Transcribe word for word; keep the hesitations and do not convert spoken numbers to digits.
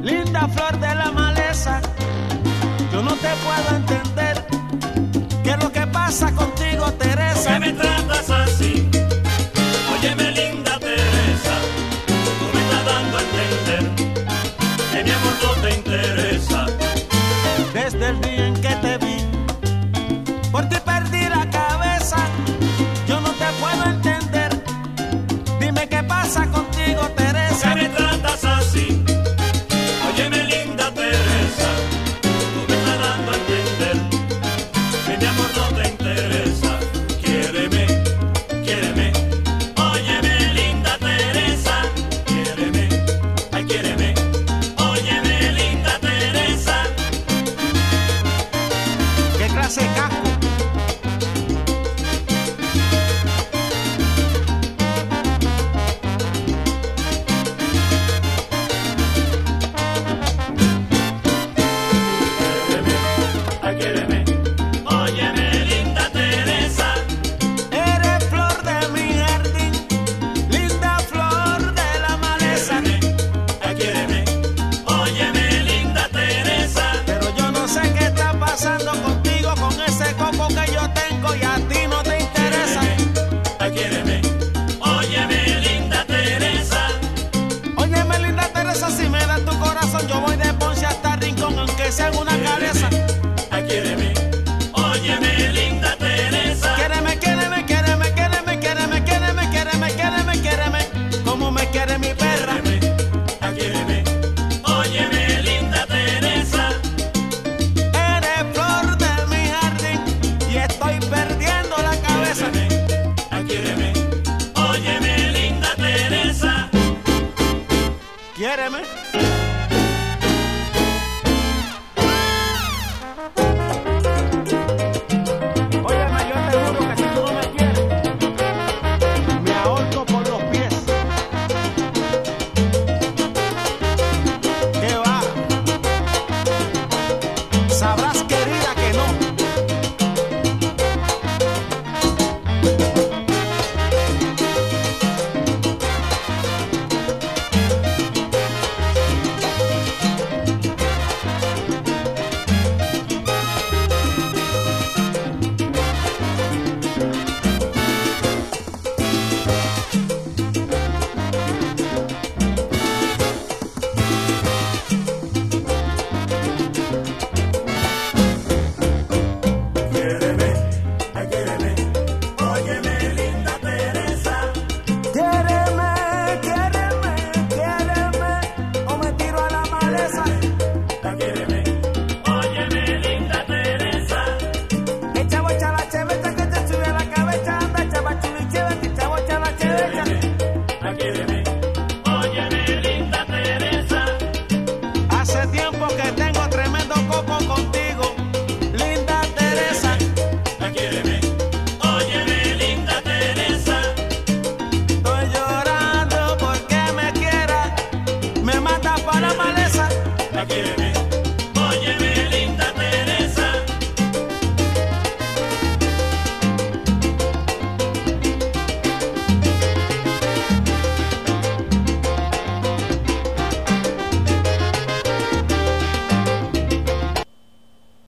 linda flor de la maleza. Yo no te puedo entender qué es lo que pasa contigo, Teresa. ¿Por qué me tratas así? Óyeme, linda Teresa, tú me estás dando a entender que mi amor no te interesa. Desde el día en que te vi, por ti perdí la cabeza. Yo no te puedo entender. Dime qué pasa contigo, Teresa. ¿Por qué me tratas así? Óyeme, linda Teresa, tú me estás dando a entender que mi amor no te interesa. Quiéreme, quiéreme. Óyeme, linda Teresa, quiéreme, ay, quiéreme. Óyeme, linda Teresa. ¿Qué clase de casco? Ay, quiéreme. Óyeme, linda Teresa. Eres flor de mi jardín, linda flor de la maleza. Quiéreme, ay, quiéreme. Óyeme, linda Teresa. Pero yo no sé qué está pasando contigo, con ese coco que yo tengo y a ti no te interesa. Ay, quiéreme. Óyeme, linda Teresa. Óyeme, linda Teresa, si me das tu corazón, yo voy de Ponce hasta Rincón, aunque sea en una cabeza. Ay, quiéreme. Óyeme, linda Teresa. Quiéreme, quiéreme, quiéreme, quiéreme, quiéreme, quiéreme, quiéreme, quiéreme, quiéreme, como me quiere mi perra. Quiéreme, ay, quiéreme. Óyeme, linda Teresa. Eres flor de mi jardín y estoy perdiendo la cabeza. Quiéreme, ay, quiéreme. Óyeme, linda Teresa. Quiéreme. Óyeme, yo te juro que si tú no me quieres, me ahorco por los pies. ¿Qué va? Sabrás, querida, que no. Quiéreme, ay, quiéreme. Óyeme, linda Teresa. Quiéreme, quiéreme, quiéreme, o me tiro a la maleza. Ay, quiéreme. Óyeme, linda Teresa. Que chavo echa la chevecha, que te sube a la cabeza, anda chava chuli cheve, que chavo echa la chevecha. Ay, quiéreme. Óyeme, linda Teresa. Hace tiempo que tengo tremendo coco contigo, linda Teresa. Ay, quiéreme. Óyeme, linda Teresa. Estoy llorando porque me quieras, me mata para la maleza. Ay, quiéreme.